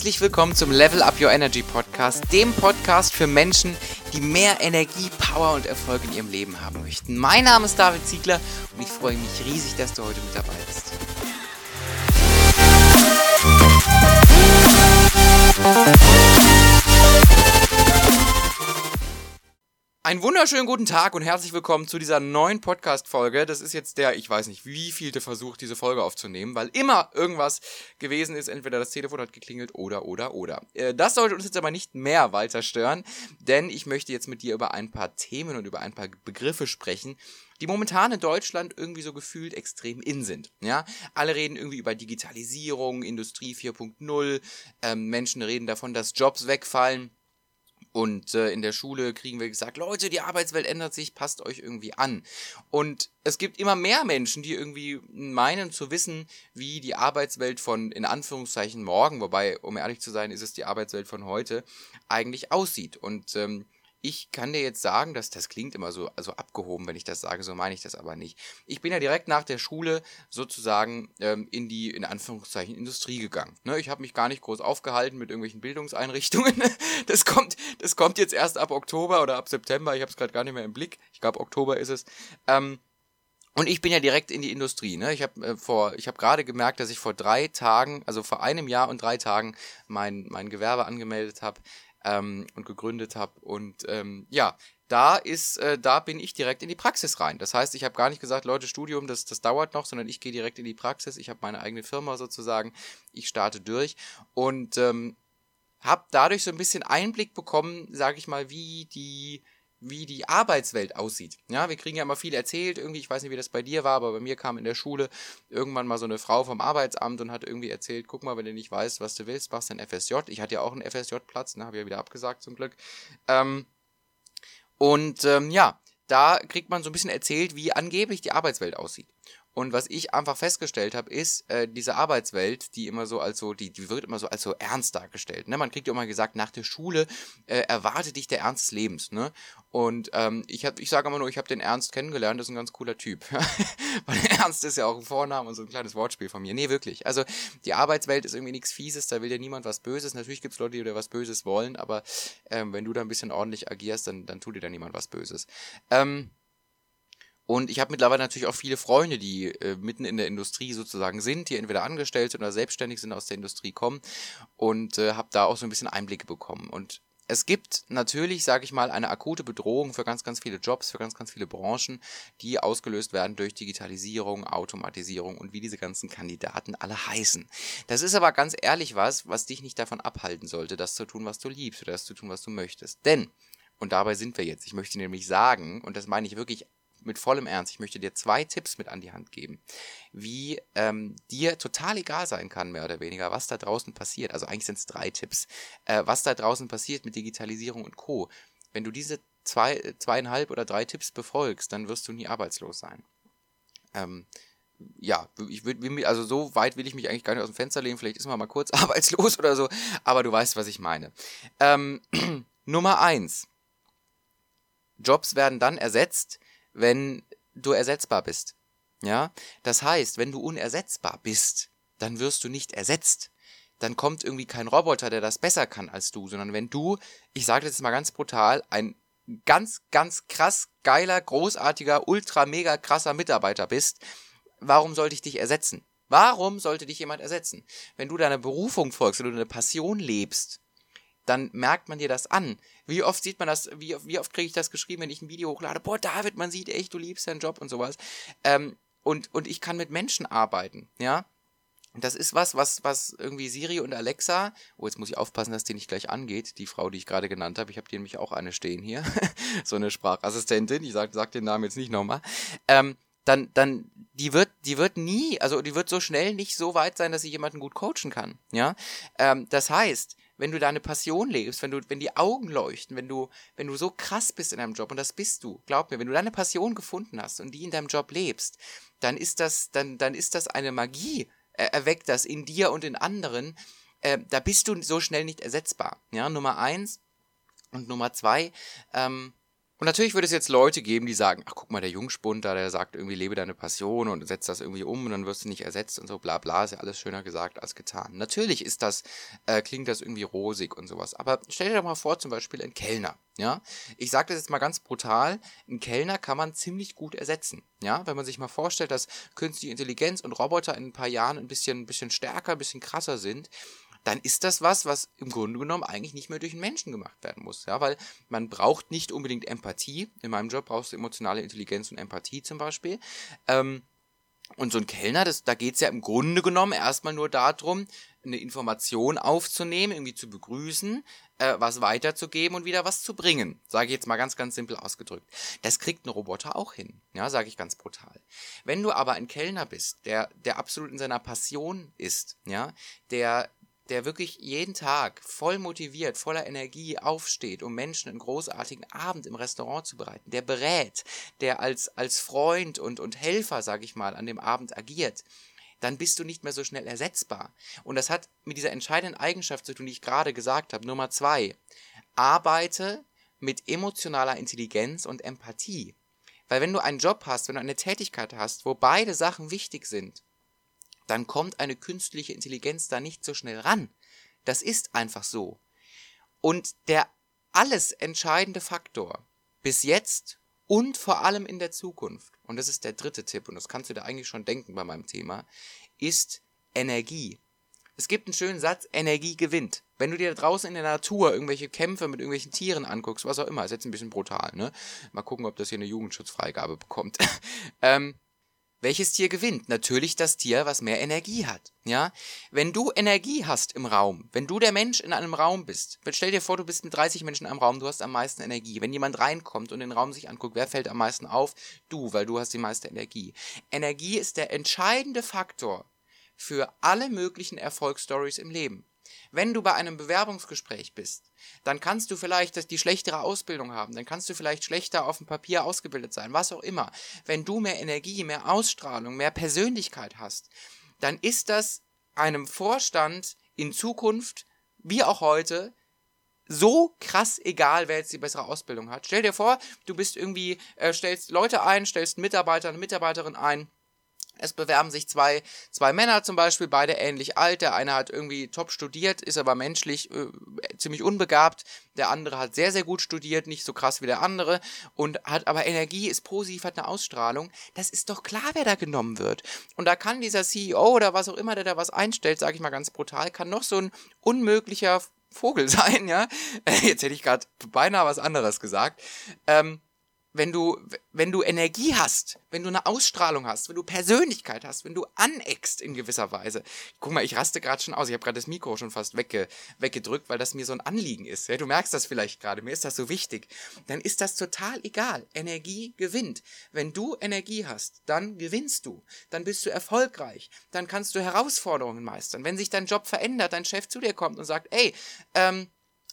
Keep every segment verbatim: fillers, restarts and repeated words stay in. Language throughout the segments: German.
Herzlich willkommen zum Level Up Your Energy Podcast, dem Podcast für Menschen, die mehr Energie, Power und Erfolg in ihrem Leben haben möchten. Mein Name ist David Ziegler und ich freue mich riesig, dass du heute mit dabei bist. Einen wunderschönen guten Tag und herzlich willkommen zu dieser neuen Podcast-Folge. Das ist jetzt der, ich weiß nicht, wievielte Versuch, diese Folge aufzunehmen, weil immer irgendwas gewesen ist. Entweder das Telefon hat geklingelt oder, oder, oder. Äh, das sollte uns jetzt aber nicht mehr weiter stören, denn ich möchte jetzt mit dir über ein paar Themen und über ein paar Begriffe sprechen, die momentan in Deutschland irgendwie so gefühlt extrem in sind. Ja, alle reden irgendwie über Digitalisierung, Industrie vier Punkt null, ähm, Menschen reden davon, dass Jobs wegfallen. Und äh, in der Schule kriegen wir gesagt, Leute, die Arbeitswelt ändert sich, passt euch irgendwie an. Und es gibt immer mehr Menschen, die irgendwie meinen zu wissen, wie die Arbeitswelt von, in Anführungszeichen, morgen, wobei, um ehrlich zu sein, ist es die Arbeitswelt von heute, eigentlich aussieht. Und ähm, ich kann dir jetzt sagen, dass das klingt immer so also abgehoben, wenn ich das sage, so meine ich das aber nicht. Ich bin ja direkt nach der Schule sozusagen ähm, in die, in Anführungszeichen, Industrie gegangen. Ne, ich habe mich gar nicht groß aufgehalten mit irgendwelchen Bildungseinrichtungen. Das kommt, das kommt jetzt erst ab Oktober oder ab September, ich habe es gerade gar nicht mehr im Blick. Ich glaube, Oktober ist es. Ähm, Und ich bin ja direkt in die Industrie, ne? Ich habe äh, vor, ich habe gerade gemerkt, dass ich vor drei Tagen, also vor einem Jahr und drei Tagen mein mein Gewerbe angemeldet habe ähm, und gegründet habe. Und ähm, ja, da ist, äh, da bin ich direkt in die Praxis rein. Das heißt, ich habe gar nicht gesagt, Leute, Studium, das das dauert noch, sondern ich gehe direkt in die Praxis. Ich habe meine eigene Firma sozusagen. Ich starte durch und ähm, habe dadurch so ein bisschen Einblick bekommen, sage ich mal, wie die wie die Arbeitswelt aussieht. Ja, wir kriegen ja immer viel erzählt, irgendwie, ich weiß nicht, wie das bei dir war, aber bei mir kam in der Schule irgendwann mal so eine Frau vom Arbeitsamt und hat irgendwie erzählt, guck mal, wenn du nicht weißt, was du willst, machst du ein F S J. Ich hatte ja auch einen F S J-Platz, ne, habe ich ja wieder abgesagt zum Glück. Ähm, und ähm, ja, da kriegt man so ein bisschen erzählt, wie angeblich die Arbeitswelt aussieht. Und was ich einfach festgestellt habe, ist, äh, diese Arbeitswelt, die immer so als so, die, die wird immer so als so ernst dargestellt. Ne? Man kriegt ja immer gesagt, nach der Schule äh, erwartet dich der Ernst des Lebens. Ne? Und ähm, ich hab, ich sage immer nur, ich habe den Ernst kennengelernt, das ist ein ganz cooler Typ. Weil Ernst ist ja auch ein Vorname und so ein kleines Wortspiel von mir. Nee, wirklich. Also die Arbeitswelt ist irgendwie nichts Fieses, da will dir niemand was Böses. Natürlich gibt es Leute, die dir was Böses wollen, aber ähm, wenn du da ein bisschen ordentlich agierst, dann, dann tut dir da niemand was Böses. Ähm, Und ich habe mittlerweile natürlich auch viele Freunde, die äh, mitten in der Industrie sozusagen sind, die entweder angestellt sind oder selbstständig sind, aus der Industrie kommen und äh, habe da auch so ein bisschen Einblicke bekommen. Und es gibt natürlich, sage ich mal, eine akute Bedrohung für ganz, ganz viele Jobs, für ganz, ganz viele Branchen, die ausgelöst werden durch Digitalisierung, Automatisierung und wie diese ganzen Kandidaten alle heißen. Das ist aber ganz ehrlich was, was dich nicht davon abhalten sollte, das zu tun, was du liebst oder das zu tun, was du möchtest. Denn, und dabei sind wir jetzt, ich möchte nämlich sagen, und das meine ich wirklich mit vollem Ernst, ich möchte dir zwei Tipps mit an die Hand geben, wie ähm, dir total egal sein kann, mehr oder weniger, was da draußen passiert. Also eigentlich sind es drei Tipps. Äh, was da draußen passiert mit Digitalisierung und Co. Wenn du diese zwei, zweieinhalb oder drei Tipps befolgst, dann wirst du nie arbeitslos sein. Ähm, ja, ich würde, also so weit will ich mich eigentlich gar nicht aus dem Fenster lehnen, vielleicht ist man mal kurz arbeitslos oder so, aber du weißt, was ich meine. Ähm, Nummer eins. Jobs werden dann ersetzt, wenn du ersetzbar bist. Ja, das heißt, wenn du unersetzbar bist, dann wirst du nicht ersetzt. Dann kommt irgendwie kein Roboter, der das besser kann als du, sondern wenn du, ich sage das jetzt mal ganz brutal, ein ganz, ganz krass geiler, großartiger, ultra, mega krasser Mitarbeiter bist, warum sollte ich dich ersetzen? Warum sollte dich jemand ersetzen? Wenn du deiner Berufung folgst, wenn du deine Passion lebst, dann merkt man dir das an. Wie oft sieht man das, wie, wie oft kriege ich das geschrieben, wenn ich ein Video hochlade, boah, David, man sieht echt, du liebst deinen Job und sowas. Ähm, und, und ich kann mit Menschen arbeiten, ja. Das ist was, was, was irgendwie Siri und Alexa, oh, jetzt muss ich aufpassen, dass die nicht gleich angeht, die Frau, die ich gerade genannt habe, ich habe die nämlich auch eine stehen hier, so eine Sprachassistentin, ich sag, sag den Namen jetzt nicht nochmal, ähm, dann, dann, die wird, die wird nie, also die wird so schnell nicht so weit sein, dass sie jemanden gut coachen kann, ja. Ähm, das heißt, wenn du deine Passion lebst, wenn du, wenn die Augen leuchten, wenn du, wenn du so krass bist in deinem Job, und das bist du, glaub mir, wenn du deine Passion gefunden hast und die in deinem Job lebst, dann ist das, dann, dann ist das eine Magie, äh, erweckt das in dir und in anderen, äh, da bist du so schnell nicht ersetzbar, ja, Nummer eins und Nummer zwei, ähm, Und natürlich würde es jetzt Leute geben, die sagen, ach guck mal, der Jungspund da, der sagt irgendwie, lebe deine Passion und setzt das irgendwie um und dann wirst du nicht ersetzt und so, bla bla, ist ja alles schöner gesagt als getan. Natürlich ist das, äh, klingt das irgendwie rosig und sowas, aber stell dir doch mal vor, zum Beispiel ein Kellner, ja. Ich sage das jetzt mal ganz brutal, ein Kellner kann man ziemlich gut ersetzen, ja. Wenn man sich mal vorstellt, dass künstliche Intelligenz und Roboter in ein paar Jahren ein bisschen, ein bisschen stärker, ein bisschen krasser sind, dann ist das was, was im Grunde genommen eigentlich nicht mehr durch einen Menschen gemacht werden muss. Ja, weil man braucht nicht unbedingt Empathie. In meinem Job brauchst du emotionale Intelligenz und Empathie zum Beispiel. Ähm, und so ein Kellner, das, da geht es ja im Grunde genommen erstmal nur darum, eine Information aufzunehmen, irgendwie zu begrüßen, äh, was weiterzugeben und wieder was zu bringen. Sage ich jetzt mal ganz, ganz simpel ausgedrückt. Das kriegt ein Roboter auch hin, ja, sage ich ganz brutal. Wenn du aber ein Kellner bist, der, der absolut in seiner Passion ist, ja, der der wirklich jeden Tag voll motiviert, voller Energie aufsteht, um Menschen einen großartigen Abend im Restaurant zu bereiten, der berät, der als, als Freund und, und Helfer, sag ich mal, an dem Abend agiert, dann bist du nicht mehr so schnell ersetzbar. Und das hat mit dieser entscheidenden Eigenschaft zu tun, die ich gerade gesagt habe. Nummer zwei, arbeite mit emotionaler Intelligenz und Empathie. Weil wenn du einen Job hast, wenn du eine Tätigkeit hast, wo beide Sachen wichtig sind, dann kommt eine künstliche Intelligenz da nicht so schnell ran. Das ist einfach so. Und der alles entscheidende Faktor bis jetzt und vor allem in der Zukunft, und das ist der dritte Tipp, und das kannst du dir eigentlich schon denken bei meinem Thema, ist Energie. Es gibt einen schönen Satz, Energie gewinnt. Wenn du dir draußen in der Natur irgendwelche Kämpfe mit irgendwelchen Tieren anguckst, was auch immer, ist jetzt ein bisschen brutal, ne? Mal gucken, ob das hier eine Jugendschutzfreigabe bekommt. ähm, Welches Tier gewinnt? Natürlich das Tier, was mehr Energie hat, ja? Wenn du Energie hast im Raum, wenn du der Mensch in einem Raum bist, stell dir vor, du bist mit dreißig Menschen im Raum, du hast am meisten Energie. Wenn jemand reinkommt und den Raum sich anguckt, wer fällt am meisten auf? Du, weil du hast die meiste Energie. Energie ist der entscheidende Faktor für alle möglichen Erfolgsstories im Leben. Wenn du bei einem Bewerbungsgespräch bist, dann kannst du vielleicht die schlechtere Ausbildung haben, dann kannst du vielleicht schlechter auf dem Papier ausgebildet sein, was auch immer. Wenn du mehr Energie, mehr Ausstrahlung, mehr Persönlichkeit hast, dann ist das einem Vorstand in Zukunft, wie auch heute, so krass egal, wer jetzt die bessere Ausbildung hat. Stell dir vor, du bist irgendwie, äh, stellst Leute ein, stellst einen Mitarbeiter, eine Mitarbeiterin ein. Es bewerben sich zwei, zwei Männer zum Beispiel, beide ähnlich alt. Der eine hat irgendwie top studiert, ist aber menschlich äh, ziemlich unbegabt. Der andere hat sehr, sehr gut studiert, nicht so krass wie der andere und hat aber Energie, ist positiv, hat eine Ausstrahlung. Das ist doch klar, wer da genommen wird. Und da kann dieser C E O oder was auch immer, der da was einstellt, sage ich mal ganz brutal, kann noch so ein unmöglicher Vogel sein, ja. Jetzt hätte ich gerade beinahe was anderes gesagt. Ähm, Wenn du, wenn du Energie hast, wenn du eine Ausstrahlung hast, wenn du Persönlichkeit hast, wenn du aneckst in gewisser Weise. Guck mal, ich raste gerade schon aus. Ich habe gerade das Mikro schon fast wegge, weggedrückt, weil das mir so ein Anliegen ist. Ja, du merkst das vielleicht gerade, mir ist das so wichtig. Dann ist das total egal. Energie gewinnt. Wenn du Energie hast, dann gewinnst du. Dann bist du erfolgreich. Dann kannst du Herausforderungen meistern. Wenn sich dein Job verändert, dein Chef zu dir kommt und sagt, ey, ähm,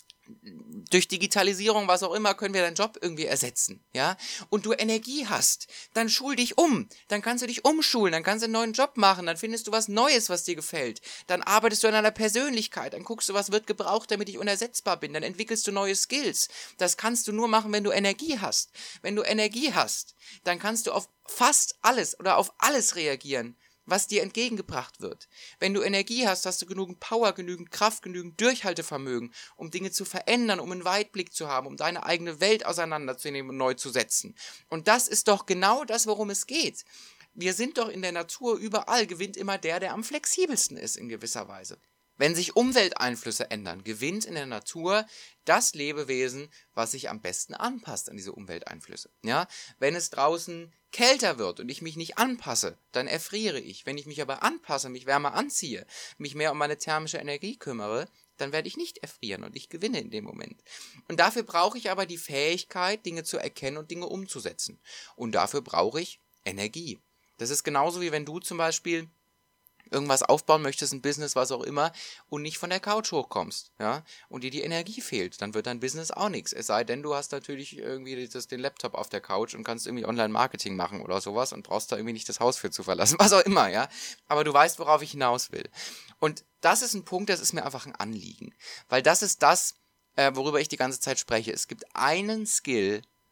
durch Digitalisierung, was auch immer, können wir deinen Job irgendwie ersetzen, ja? Und du Energie hast, dann schul dich um, dann kannst du dich umschulen, dann kannst du einen neuen Job machen, dann findest du was Neues, was dir gefällt, dann arbeitest du an deiner Persönlichkeit, dann guckst du, was wird gebraucht, damit ich unersetzbar bin, dann entwickelst du neue Skills. Das kannst du nur machen, wenn du Energie hast. Wenn du Energie hast, dann kannst du auf fast alles oder auf alles reagieren, was dir entgegengebracht wird. Wenn du Energie hast, hast du genügend Power, genügend Kraft, genügend Durchhaltevermögen, um Dinge zu verändern, um einen Weitblick zu haben, um deine eigene Welt auseinanderzunehmen und neu zu setzen. Und das ist doch genau das, worum es geht. Wir sind doch in der Natur überall, gewinnt immer der, der am flexibelsten ist in gewisser Weise. Wenn sich Umwelteinflüsse ändern, gewinnt in der Natur das Lebewesen, was sich am besten anpasst an diese Umwelteinflüsse. Ja? Wenn es draußen kälter wird und ich mich nicht anpasse, dann erfriere ich. Wenn ich mich aber anpasse, mich wärmer anziehe, mich mehr um meine thermische Energie kümmere, dann werde ich nicht erfrieren und ich gewinne in dem Moment. Und dafür brauche ich aber die Fähigkeit, Dinge zu erkennen und Dinge umzusetzen. Und dafür brauche ich Energie. Das ist genauso wie wenn du zum Beispiel irgendwas aufbauen möchtest, ein Business, was auch immer, und nicht von der Couch hochkommst, ja, und dir die Energie fehlt, dann wird dein Business auch nichts. Es sei denn, du hast natürlich irgendwie das, den Laptop auf der Couch und kannst irgendwie Online-Marketing machen oder sowas und brauchst da irgendwie nicht das Haus für zu verlassen, was auch immer, ja. Aber du weißt, worauf ich hinaus will. Und das ist ein Punkt, das ist mir einfach ein Anliegen, weil das ist das, äh, worüber ich die ganze Zeit spreche. Es gibt einen Skill,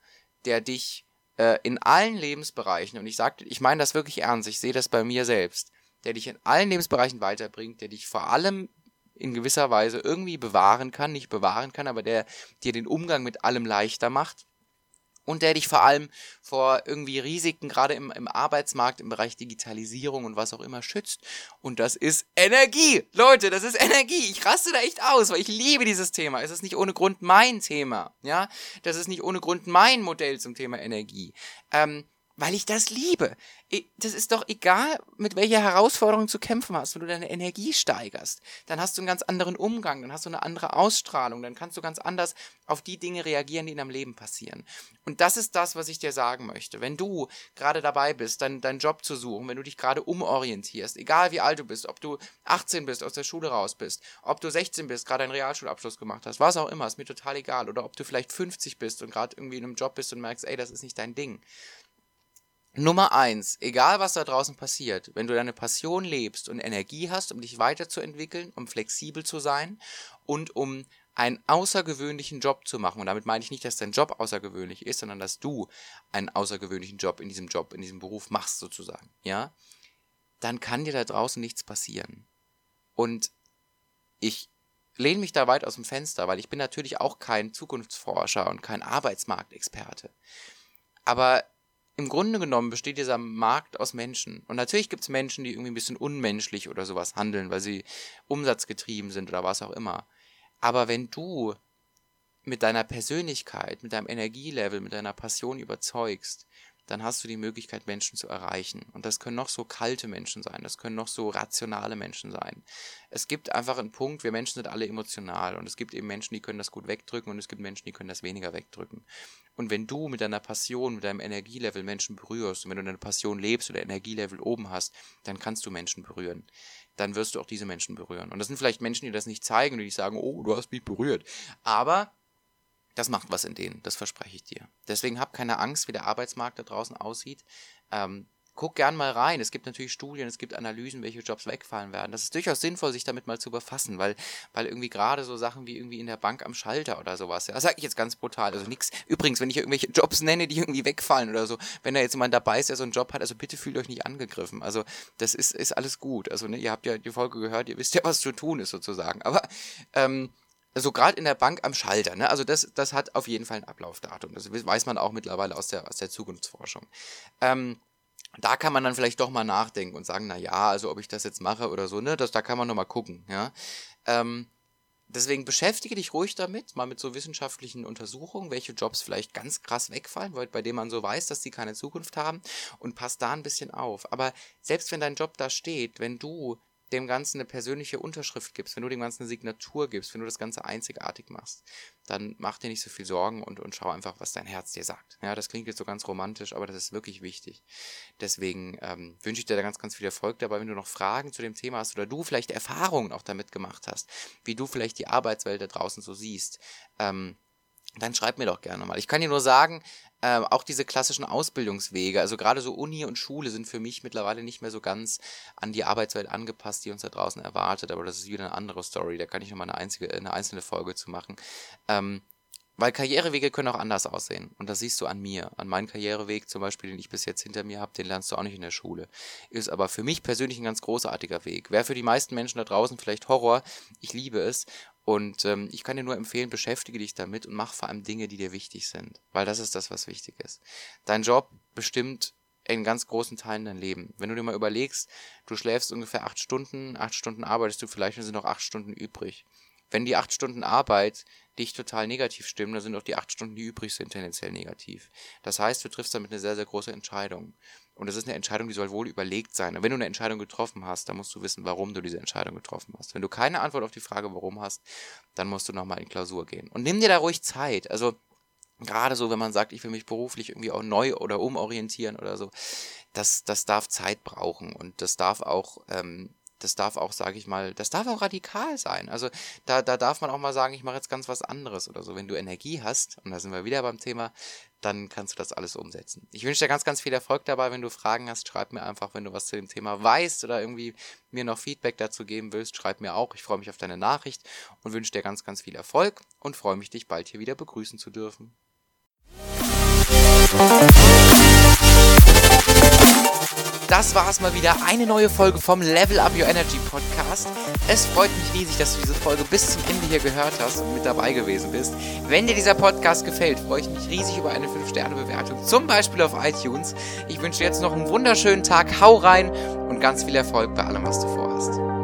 der dich äh, in allen Lebensbereichen, und ich sage, ich meine das wirklich ernst, ich sehe das bei mir selbst, der dich in allen Lebensbereichen weiterbringt, der dich vor allem in gewisser Weise irgendwie bewahren kann, nicht bewahren kann, aber der dir den Umgang mit allem leichter macht und der dich vor allem vor irgendwie Risiken, gerade im, im Arbeitsmarkt, im Bereich Digitalisierung und was auch immer schützt. Und das ist Energie. Leute, das ist Energie. Ich raste da echt aus, weil ich liebe dieses Thema. Es ist nicht ohne Grund mein Thema. Ja, das ist nicht ohne Grund mein Modell zum Thema Energie. Ähm, Weil ich das liebe. Das ist doch egal, mit welcher Herausforderung du zu kämpfen hast. Wenn du deine Energie steigerst, dann hast du einen ganz anderen Umgang, dann hast du eine andere Ausstrahlung, dann kannst du ganz anders auf die Dinge reagieren, die in deinem Leben passieren. Und das ist das, was ich dir sagen möchte. Wenn du gerade dabei bist, dein, deinen Job zu suchen, wenn du dich gerade umorientierst, egal wie alt du bist, ob du achtzehn bist, aus der Schule raus bist, ob du sechzehn bist, gerade einen Realschulabschluss gemacht hast, was auch immer, ist mir total egal. Oder ob du vielleicht fünfzig bist und gerade irgendwie in einem Job bist und merkst, ey, das ist nicht dein Ding. Nummer eins, egal was da draußen passiert, wenn du deine Passion lebst und Energie hast, um dich weiterzuentwickeln, um flexibel zu sein und um einen außergewöhnlichen Job zu machen, und damit meine ich nicht, dass dein Job außergewöhnlich ist, sondern dass du einen außergewöhnlichen Job in diesem Job, in diesem Beruf machst sozusagen, ja, dann kann dir da draußen nichts passieren. Und ich lehne mich da weit aus dem Fenster, weil ich bin natürlich auch kein Zukunftsforscher und kein Arbeitsmarktexperte. Aber im Grunde genommen besteht dieser Markt aus Menschen. Und natürlich gibt es Menschen, die irgendwie ein bisschen unmenschlich oder sowas handeln, weil sie umsatzgetrieben sind oder was auch immer. Aber wenn du mit deiner Persönlichkeit, mit deinem Energielevel, mit deiner Passion überzeugst, dann hast du die Möglichkeit, Menschen zu erreichen. Und das können noch so kalte Menschen sein, das können noch so rationale Menschen sein. Es gibt einfach einen Punkt, wir Menschen sind alle emotional, und es gibt eben Menschen, die können das gut wegdrücken, und es gibt Menschen, die können das weniger wegdrücken. Und wenn du mit deiner Passion, mit deinem Energielevel Menschen berührst, und wenn du deine Passion lebst oder Energielevel oben hast, dann kannst du Menschen berühren. Dann wirst du auch diese Menschen berühren. Und das sind vielleicht Menschen, die das nicht zeigen und die sagen, oh, du hast mich berührt. Aber das macht was in denen, das verspreche ich dir. Deswegen hab keine Angst, wie der Arbeitsmarkt da draußen aussieht. Ähm, guck gern mal rein. Es gibt natürlich Studien, es gibt Analysen, welche Jobs wegfallen werden. Das ist durchaus sinnvoll, sich damit mal zu befassen, weil, weil irgendwie gerade so Sachen wie irgendwie in der Bank am Schalter oder sowas, ja, das sage ich jetzt ganz brutal, also nichts. Übrigens, wenn ich irgendwelche Jobs nenne, die irgendwie wegfallen oder so, wenn da jetzt jemand dabei ist, der so einen Job hat, also bitte fühlt euch nicht angegriffen. Also das ist, ist alles gut. Also ne, ihr habt ja die Folge gehört, ihr wisst ja, was zu tun ist sozusagen. Aber ähm, also gerade in der Bank am Schalter, ne? Also das, das hat auf jeden Fall ein Ablaufdatum. Das weiß man auch mittlerweile aus der, aus der Zukunftsforschung. Ähm, da kann man dann vielleicht doch mal nachdenken und sagen, na ja, also ob ich das jetzt mache oder so, ne? Das, da kann man noch mal gucken, ja. Ähm, deswegen beschäftige dich ruhig damit, mal mit so wissenschaftlichen Untersuchungen, welche Jobs vielleicht ganz krass wegfallen, bei denen man so weiß, dass die keine Zukunft haben, und passt da ein bisschen auf. Aber selbst wenn dein Job da steht, wenn du dem Ganzen eine persönliche Unterschrift gibst, wenn du dem Ganzen eine Signatur gibst, wenn du das Ganze einzigartig machst, dann mach dir nicht so viel Sorgen und, und schau einfach, was dein Herz dir sagt. Ja, das klingt jetzt so ganz romantisch, aber das ist wirklich wichtig. Deswegen ähm, wünsche ich dir da ganz, ganz viel Erfolg dabei. Wenn du noch Fragen zu dem Thema hast oder du vielleicht Erfahrungen auch damit gemacht hast, wie du vielleicht die Arbeitswelt da draußen so siehst, ähm, dann schreib mir doch gerne mal. Ich kann dir nur sagen, äh, auch diese klassischen Ausbildungswege, also gerade so Uni und Schule sind für mich mittlerweile nicht mehr so ganz an die Arbeitswelt angepasst, die uns da draußen erwartet, aber das ist wieder eine andere Story, da kann ich nochmal eine, einzige, eine einzelne Folge zu machen. Ähm, weil Karrierewege können auch anders aussehen, und das siehst du an mir, an meinem Karriereweg zum Beispiel, den ich bis jetzt hinter mir habe, den lernst du auch nicht in der Schule. Ist aber für mich persönlich ein ganz großartiger Weg. Wäre für die meisten Menschen da draußen vielleicht Horror, ich liebe es. Und ähm, ich kann dir nur empfehlen, beschäftige dich damit und mach vor allem Dinge, die dir wichtig sind. Weil das ist das, was wichtig ist. Dein Job bestimmt in ganz großen Teilen dein Leben. Wenn du dir mal überlegst, du schläfst ungefähr acht Stunden, acht Stunden arbeitest du vielleicht, dann sind noch acht Stunden übrig. Wenn die acht Stunden Arbeit dich total negativ stimmen, dann sind auch die acht Stunden, die übrig sind, tendenziell negativ. Das heißt, du triffst damit eine sehr, sehr große Entscheidung. Und das ist eine Entscheidung, die soll wohl überlegt sein. Und wenn du eine Entscheidung getroffen hast, dann musst du wissen, warum du diese Entscheidung getroffen hast. Wenn du keine Antwort auf die Frage, warum hast, dann musst du nochmal in Klausur gehen. Und nimm dir da ruhig Zeit. Also gerade so, wenn man sagt, ich will mich beruflich irgendwie auch neu oder umorientieren oder so, das, das darf Zeit brauchen. Und das darf auch... Ähm, Das darf auch, sage ich mal, das darf auch radikal sein. Also da, da darf man auch mal sagen, ich mache jetzt ganz was anderes oder so. Wenn du Energie hast, und da sind wir wieder beim Thema, dann kannst du das alles umsetzen. Ich wünsche dir ganz, ganz viel Erfolg dabei. Wenn du Fragen hast, schreib mir einfach, wenn du was zu dem Thema weißt oder irgendwie mir noch Feedback dazu geben willst, schreib mir auch. Ich freue mich auf deine Nachricht und wünsche dir ganz, ganz viel Erfolg und freue mich, dich bald hier wieder begrüßen zu dürfen. war es mal wieder, eine neue Folge vom Level Up Your Energy Podcast. Es freut mich riesig, dass du diese Folge bis zum Ende hier gehört hast und mit dabei gewesen bist. Wenn dir dieser Podcast gefällt, freue ich mich riesig über eine fünf Sterne Bewertung, zum Beispiel auf iTunes. Ich wünsche dir jetzt noch einen wunderschönen Tag, hau rein und ganz viel Erfolg bei allem, was du vorhast.